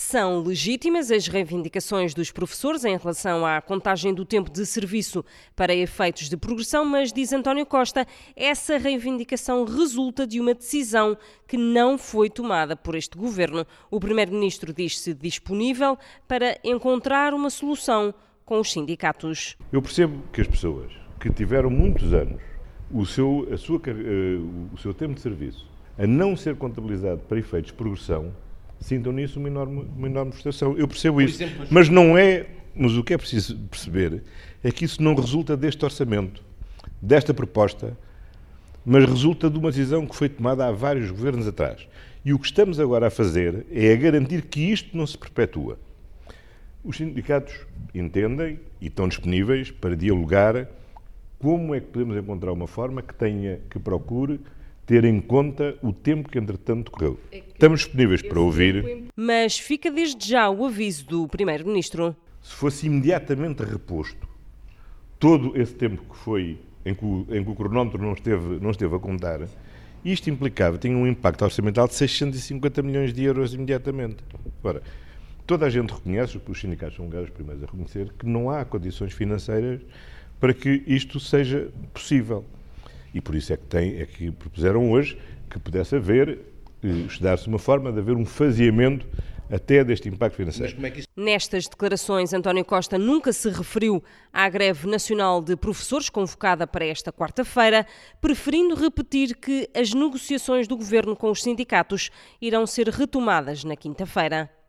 São legítimas as reivindicações dos professores em relação à contagem do tempo de serviço para efeitos de progressão, mas, diz António Costa, essa reivindicação resulta de uma decisão que não foi tomada por este governo. O primeiro-ministro diz-se disponível para encontrar uma solução com os sindicatos. Eu percebo que as pessoas que tiveram muitos anos o seu tempo de serviço a não ser contabilizado para efeitos de progressão, sintam nisso uma enorme frustração. Eu percebo isso, mas o que é preciso perceber é que isso não resulta deste orçamento, desta proposta, mas resulta de uma decisão que foi tomada há vários governos atrás. E o que estamos agora a fazer é garantir que isto não se perpetua. Os sindicatos entendem e estão disponíveis para dialogar como é que podemos encontrar uma forma que procure ter em conta o tempo que, entretanto, decorreu. Estamos disponíveis para ouvir. Mas fica desde já o aviso do primeiro-ministro. Se fosse imediatamente reposto todo esse tempo que foi em que o cronómetro não esteve a contar, isto tinha um impacto orçamental de 650 milhões de euros imediatamente. Ora, toda a gente reconhece, os sindicatos são os primeiros a reconhecer, que não há condições financeiras para que isto seja possível. E por isso é que propuseram hoje que pudesse estudar-se uma forma de haver um faseamento até deste impacto financeiro. Nestas declarações, António Costa nunca se referiu à greve nacional de professores convocada para esta quarta-feira, preferindo repetir que as negociações do governo com os sindicatos irão ser retomadas na quinta-feira.